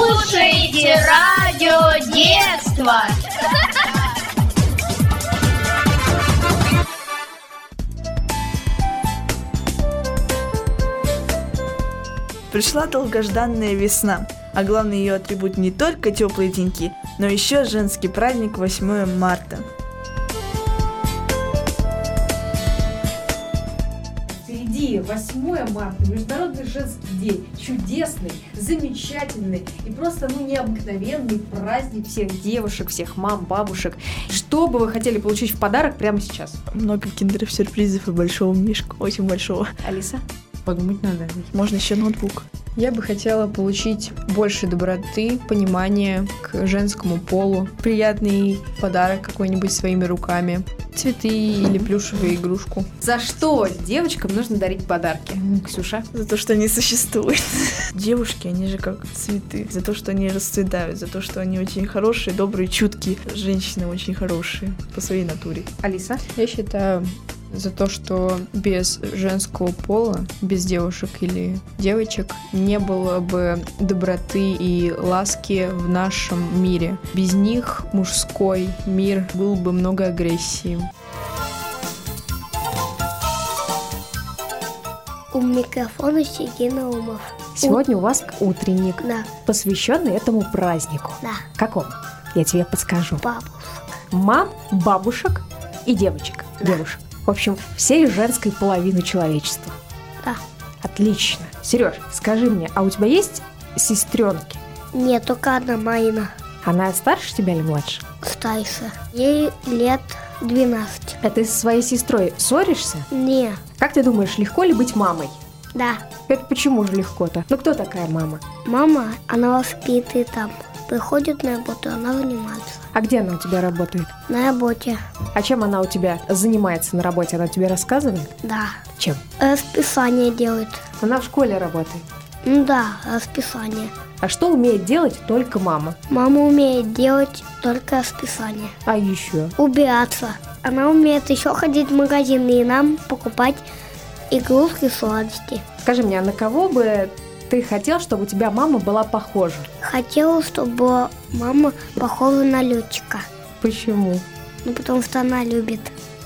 Слушайте радио детства. Пришла долгожданная весна, а главный ее атрибут не только теплые деньки, но еще женский праздник 8 марта. Впереди 8 марта, Международный женский день, чудесный, замечательный и просто необыкновенный праздник всех девушек, всех мам, бабушек. Что бы вы хотели получить в подарок прямо сейчас? Много киндеров-сюрпризов и большого мишка, очень большого. Алиса? Подумать надо. Можно еще ноутбук. Я бы хотела получить больше доброты, понимания к женскому полу, приятный подарок какой-нибудь своими руками, цветы или плюшевую игрушку. За что девочкам нужно дарить подарки? Ксюша? За то, что они существуют. Девушки, они же как цветы. За то, что они расцветают, за то, что они очень хорошие, добрые, чуткие. Женщины очень хорошие по своей натуре. Алиса? Я считаю, за то, что без женского пола, без девушек или девочек не было бы доброты и ласки в нашем мире. Без них мужской мир был бы много агрессии. У микрофона Сергей Наумов. Сегодня у вас утренник, Да. посвященный этому празднику. Да. Какому? Я тебе подскажу. Бабушка. Мам, бабушек и девочек. Да. Девушек. В общем, всей женской половины человечества. Да. Отлично. Сереж, скажи мне, а у тебя есть сестренки? Нет, только одна Марина. Она старше тебя или младше? Старше. Ей лет 12. А ты со своей сестрой ссоришься? Не. Как ты думаешь, легко ли быть мамой? Да. Это почему же легко-то? Ну кто такая мама? Мама, она воспитывает там. Приходит на работу, она занимается. А где она у тебя работает? На работе. А чем она у тебя занимается на работе? Она тебе рассказывает? Да. Чем? Расписание делает. Она в школе работает. Ну да, расписание. А что умеет делать только мама? Мама умеет делать только расписание. А еще? Убираться. Она умеет еще ходить в магазин и нам покупать игрушки и сладости. Скажи мне, а на кого бы ты хотел, чтобы у тебя мама была похожа? Хотела, чтобы мама похожа на летчика. Почему? Ну, потому что она любит.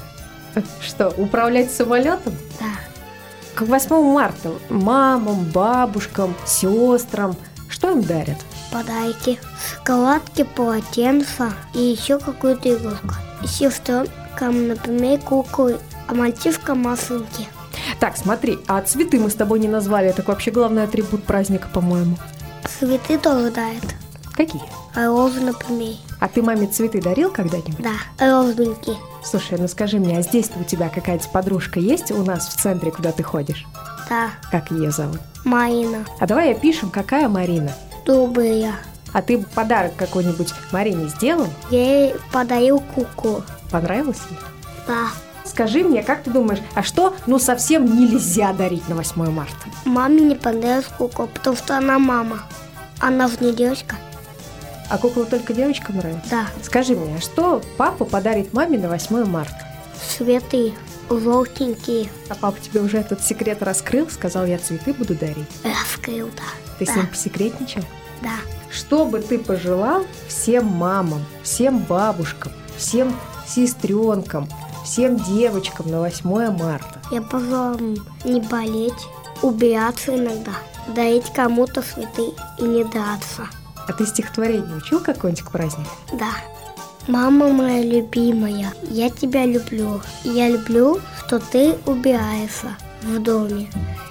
Что, управлять самолетом? Да. К 8 марта мамам, бабушкам, сестрам что им дарят? Подарки. Шоколадки, полотенца и еще какую-то игрушку. Сестренкам, например, куклы, а мальчишкам машинки. Так, смотри, а цветы мы с тобой не назвали. Это вообще главный атрибут праздника, по-моему. Цветы тоже дарят. Какие? Розы, например. А ты маме цветы дарил когда-нибудь? Да, розовенькие. Слушай, ну скажи мне, а здесь-то у тебя какая-то подружка есть у нас в центре, куда ты ходишь? Да, Как ее зовут? Марина. А давай опишем, какая Марина. Добрая. А ты подарок какой-нибудь Марине сделал? Я ей подарил куклу. Понравилось ей? Да. Скажи мне, как ты думаешь, а что, совсем нельзя дарить на 8 марта? Маме не понравилась кукла, потому что она мама. Она же не девочка. А кукла только девочкам нравится? Да. Скажи мне, а что папа подарит маме на 8 марта? Цветы желтенькие. А папа тебе уже этот секрет раскрыл? Сказал, я цветы буду дарить. Раскрыл, да. Ты Да. с ним посекретничал? Да. Что бы ты пожелал всем мамам, всем бабушкам, всем сестренкам, всем девочкам на 8 марта? Я пожелала не болеть, убираться иногда, дарить кому-то цветы и не драться. А ты стихотворение учил какое-нибудь к празднику? Да. Мама моя любимая, я тебя люблю. Я люблю, что ты убираешься в доме.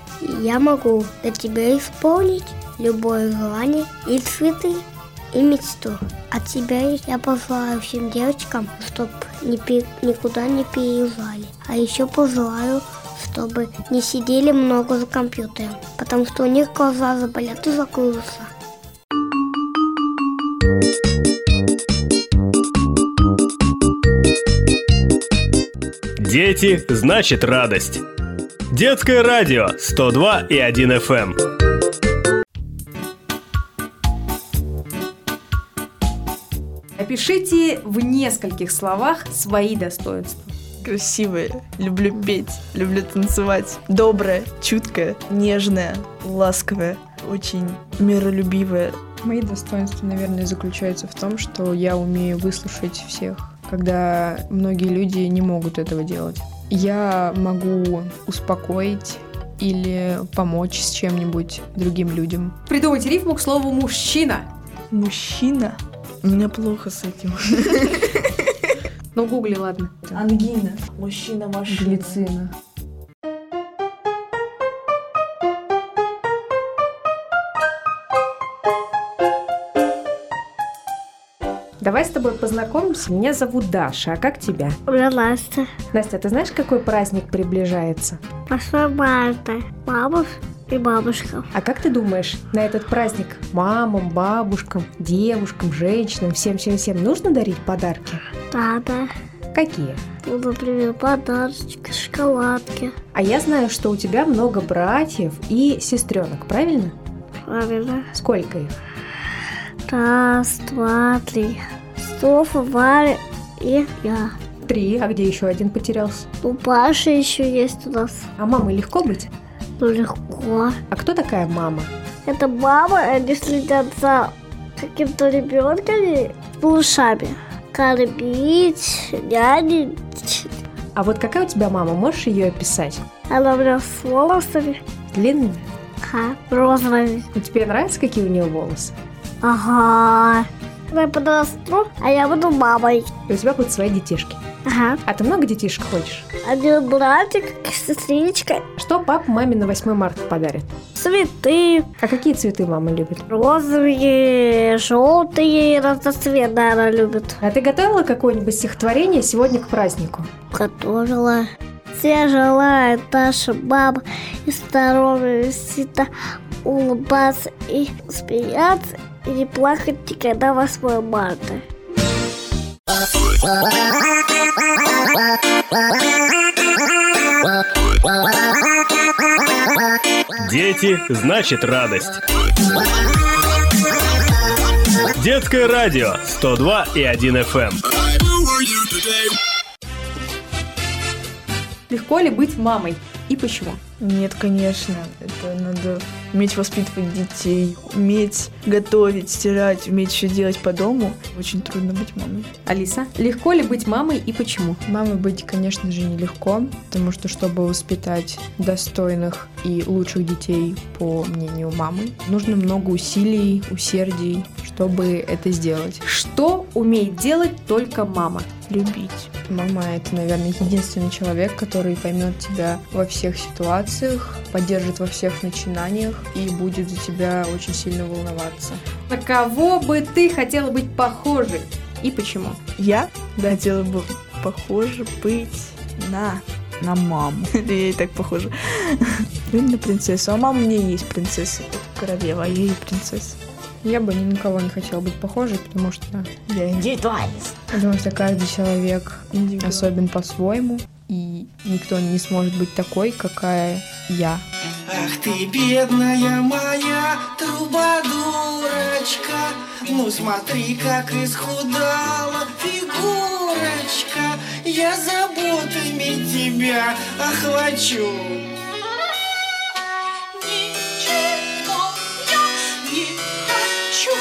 Я могу для тебя исполнить любое желание и цветы, и мечту. От тебя я пожелаю всем девочкам, чтобы никуда не переезжали. А еще пожелаю, чтобы не сидели много за компьютером, потому что у них глаза заболят и закроются. Дети значит радость. Детское радио 102,1 FM. Опишите в нескольких словах свои достоинства. Красивая, люблю петь, люблю танцевать. Добрая, чуткая, нежная, ласковая, очень миролюбивая, Мои достоинства, наверное, заключаются в том, что я умею выслушать всех, когда многие люди не могут этого делать. Я могу успокоить или помочь с чем-нибудь другим людям. Придумайте рифму к слову «мужчина». Мужчина? У меня плохо с этим. Ну, гугли, ладно. Ангина. Мужчина-машина. Глицина. Давай с тобой познакомимся. Меня зовут Даша. А как тебя? Я Настя. Настя, ты знаешь, какой праздник приближается? 8 марта. Мама и бабушка. А как ты думаешь, на этот праздник мамам, бабушкам, девушкам, женщинам, всем-всем-всем нужно дарить подарки? Да. Какие? Ну, например, подарочки, шоколадки. А я знаю, что у тебя много братьев и сестренок, правильно? Правильно. Сколько их? 1, 2, 3. Софа, Варя и я. 3. А где еще один потерялся? Ну, Паша еще есть у нас. А мамой легко быть? Ну, легко. А кто такая мама? Это мама, они следят за каким-то ребенком с малышами. Кормить, нянечить. А вот какая у тебя мама? Можешь ее описать? Она у меня с волосами. Длинными? Ага, розовыми. И тебе нравится, какие у нее волосы? Ага. Я подрасту, а я буду мамой. И у тебя будут свои детишки. Ага. А ты много детишек хочешь? Один братик, сестричка, Что папа маме на 8 марта подарит? цветы. А какие цветы мама любит? Розовые, желтые, разноцветные она любит. А ты готовила какое-нибудь стихотворение сегодня к празднику? Готовила. Все желают наша мама и здоровья, и всегда улыбаться и смеяться, и не плакать никогда 8 марта. Дети значит радость. Детское радио 102,1 FM. Легко ли быть мамой? И почему? Нет, конечно. Это надо уметь воспитывать детей, уметь готовить, стирать, уметь все делать по дому. Очень трудно быть мамой. Алиса, легко ли быть мамой и почему? Мамой быть, конечно же, нелегко, потому что, чтобы воспитать достойных и лучших детей, по мнению мамы, нужно много усилий, усердий, чтобы это сделать. Что умеет делать только мама? Любить. Мама — это, наверное, единственный человек, который поймет тебя во всех ситуациях, поддержит во всех начинаниях и будет за тебя очень сильно волноваться. На кого бы ты хотела быть похожей? И почему? Я хотела бы похоже быть на маму. Я и так похожа. На принцессу. А мама у меня есть принцесса. Это королева, а я и принцесса. Я бы ни на кого не хотела быть похожей, потому что Я индивидуальность. каждый человек особен по-своему, и никто не сможет быть такой, какая я. Ах ты, бедная моя трубадурочка, ну смотри, как исхудала фигурочка, я заботами тебя охвачу. Ничего я не хочу.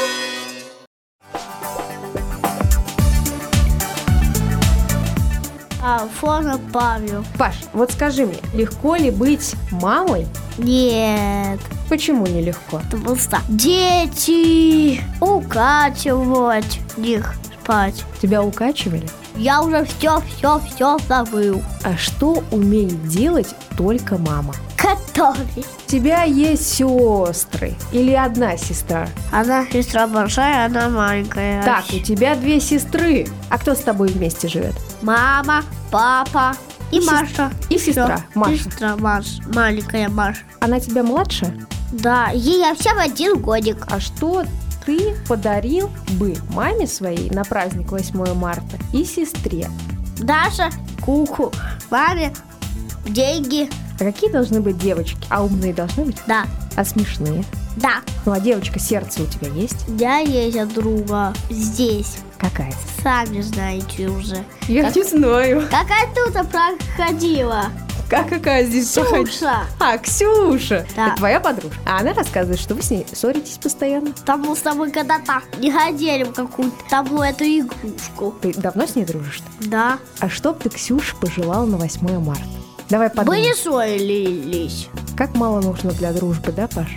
Фона Павел. Паш, вот скажи мне, легко ли быть мамой? Нет, Почему нелегко? потому что дети укачивать них спать. Тебя укачивали? Я уже все забыл. А что умеет делать только мама? Готовить. У тебя есть сестры или одна сестра? Она сестра большая, она маленькая. Так, у тебя 2 сестры. А кто с тобой вместе живет? Мама, папа и Маша. И сестра Маша. Сестра Маша, маленькая Маша. Она тебя младше? Да, ей всем 1 годик. А что ты подарил бы маме своей на праздник 8 марта и сестре? Даша, куклу, маме деньги. А какие должны быть девочки? А умные должны быть? Да, А смешные? да. Ну а девочка, сердце у тебя есть? У меня есть друга здесь. Какая? Сами знаете уже. Я не знаю. Какая тут проходила? Какая здесь проходит? Ксюша. Ксюша. Да. Это твоя подружка. А она рассказывает, что вы с ней ссоритесь постоянно. Там мы с тобой когда-то не ходили в какую-то там эту игрушку. Ты давно с ней дружишь? Да. А что бы ты, Ксюша, пожелал на 8 марта? Давай Мы подумаем. не ссорились. Как мало нужно для дружбы, да, Паш?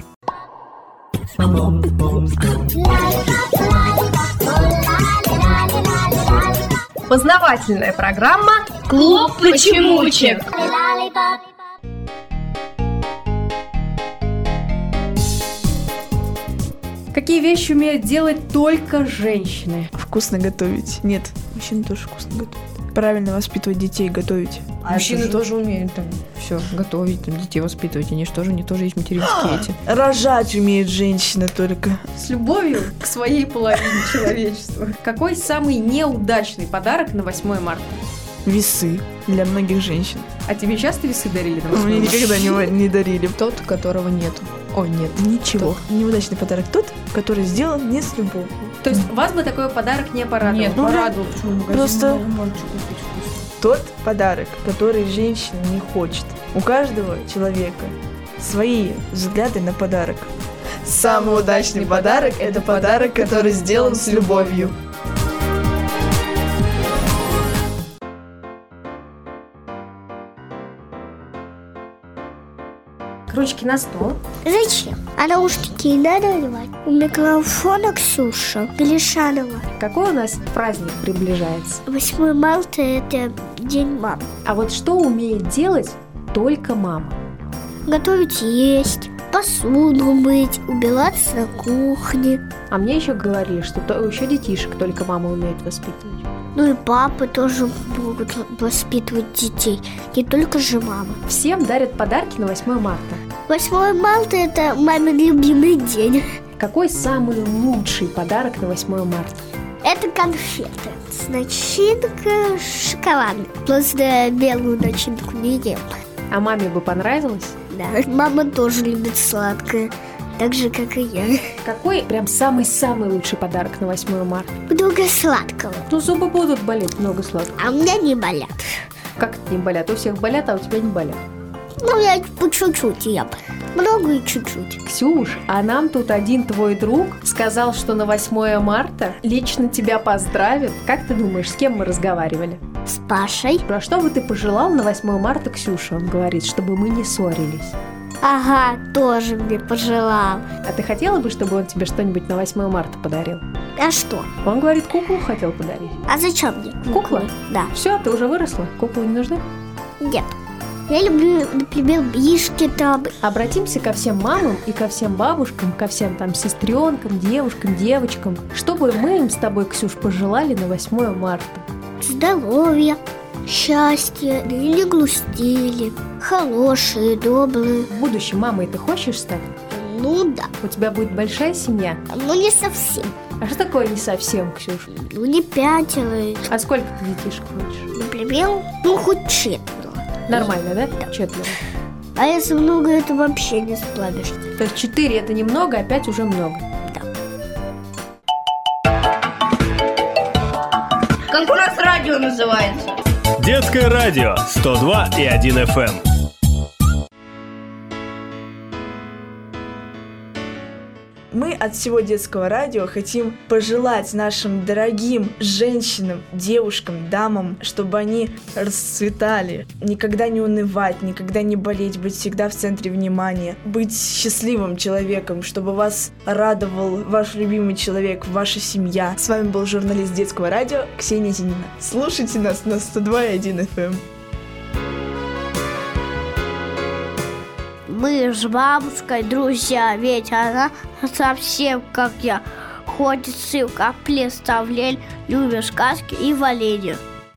Познавательная программа Клуб почемучек. Какие вещи умеют делать только женщины? Вкусно готовить. Нет, мужчины тоже вкусно готовят. Правильно воспитывать детей, готовить. Мужчины тоже умеют там все готовить, там, детей воспитывать. Они же тоже, не тоже есть материнские эти. Рожать умеет женщина только. С любовью к своей половине человечества. Какой самый неудачный подарок на 8 марта? Весы для многих женщин. А тебе часто весы дарили на 8 Мне марта? никогда не дарили. Тот, которого нету. О, нет. Ничего. Неудачный подарок тот, который сделан не с любовью. То есть вас бы такой подарок не порадовал? Нет, порадовал, почему в магазине Просто- можно купить вкусно. Тот подарок, который женщина не хочет. У каждого человека свои взгляды на подарок. Самый удачный подарок – это подарок, который сделан с любовью. Ручки на стол. Зачем? А наушники не надо одевать? У микрофона Ксюша Белишанова. Какой у нас праздник приближается? 8 марта – это День мам. А вот что умеет делать только мама? Готовить есть, посуду мыть, убираться на кухне. А мне еще говорили, что еще детишек только мама умеет воспитывать. Ну и папы тоже могут воспитывать детей, не только же мама. Всем дарят подарки на 8 марта. 8 марта – это мамин любимый день. Какой самый лучший подарок на 8 марта? Это конфеты с начинкой шоколадной. Просто белую начинку не ем. А маме бы понравилось? Да. Мама тоже любит сладкое, так же, как и я. Какой прям самый-самый лучший подарок на 8 марта? Много сладкого, Ну, зубы будут болеть, много сладкого. а у меня не болят. Как это не болят? У всех болят, а у тебя не болят. Ну, я по чуть-чуть ем. Много и чуть-чуть. Ксюш, а нам тут один твой друг сказал, что на 8 марта лично тебя поздравит. Как ты думаешь, с кем мы разговаривали? С Пашей. Про что бы ты пожелал на 8 марта, Ксюша? Он говорит, чтобы мы не ссорились. Ага, тоже мне пожелал. А ты хотела бы, чтобы он тебе что-нибудь на 8 марта подарил? А что? Он говорит, куклу хотел подарить. А зачем мне? Кукла? Да. Все, ты уже выросла, куклы не нужны? Нет. Я люблю, например, мишки там. Обратимся ко всем мамам и ко всем бабушкам, ко всем там сестренкам, девушкам, девочкам. Что бы мы им с тобой, Ксюш, пожелали на 8 марта? Здоровья, счастья, не грустили, хорошие, добрые. В будущем мамой ты хочешь стать? Ну да, У тебя будет большая семья? ну не совсем. А что такое не совсем, Ксюш? Ну не 5, А сколько ты детишек хочешь? например, ну хоть 4. Нормально, да? 4. А если много, это вообще не справишься. То есть 4 это немного, а 5 уже много. Как у нас радио называется? Детское радио 102,1 FM. Мы от всего детского радио хотим пожелать нашим дорогим женщинам, девушкам, дамам, чтобы они расцветали, никогда не унывать, никогда не болеть, быть всегда в центре внимания, быть счастливым человеком, чтобы вас радовал ваш любимый человек, ваша семья. С вами был журналист детского радио Ксения Зинина. Слушайте нас на 102,1 FM. Мы с бабушкой друзья, ведь она совсем как я. Ходит в цирк, а представлен, любит сказки и варенье.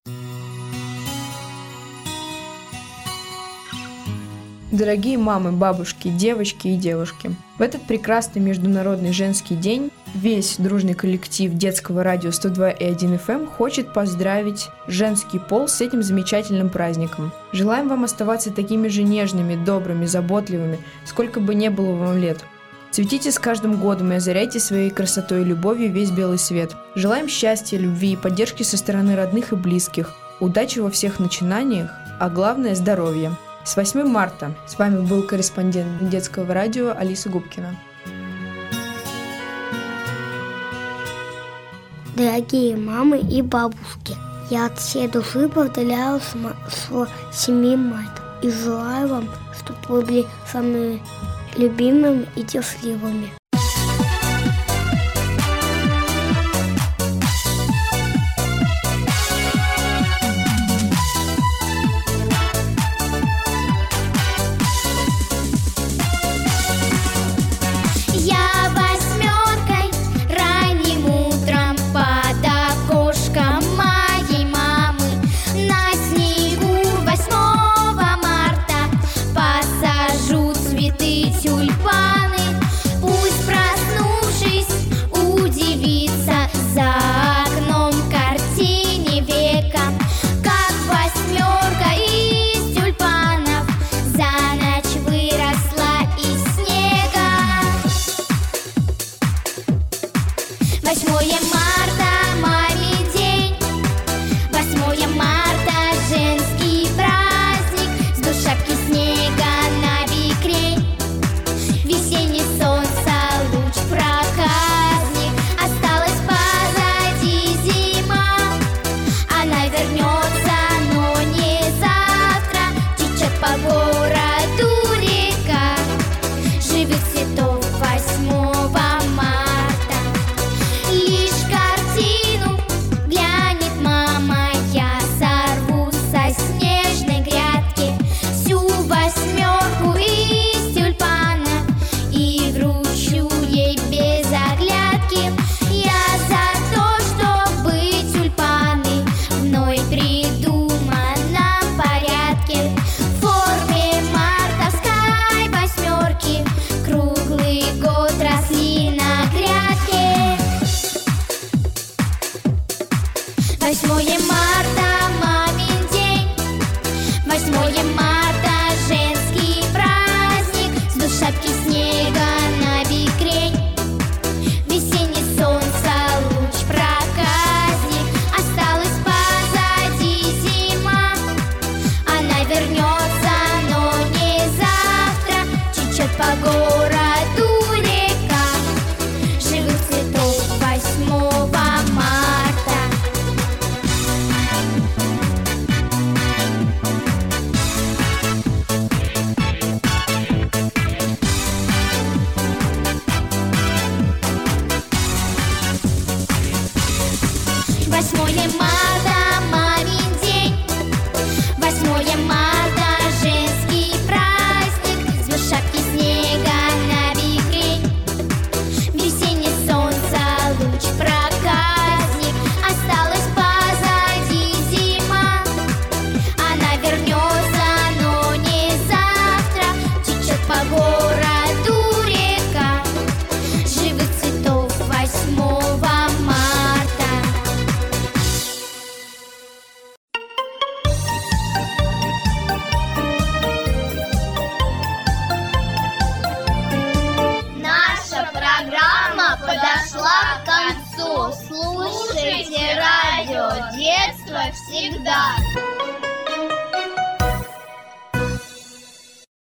Дорогие мамы, бабушки, девочки и девушки, в этот прекрасный Международный женский день весь дружный коллектив детского радио 102,1 FM хочет поздравить женский пол с этим замечательным праздником. Желаем вам оставаться такими же нежными, добрыми, заботливыми, сколько бы не было вам лет. Цветите с каждым годом и озаряйте своей красотой и любовью весь белый свет. Желаем счастья, любви и поддержки со стороны родных и близких, удачи во всех начинаниях, а главное – здоровья. С 8 марта с вами был корреспондент детского радио Алиса Губкина. Дорогие мамы и бабушки, я от всей души поздравляю с 7 марта и желаю вам, чтобы вы были самыми любимыми и счастливыми. Слушайте радио «Детство всегда».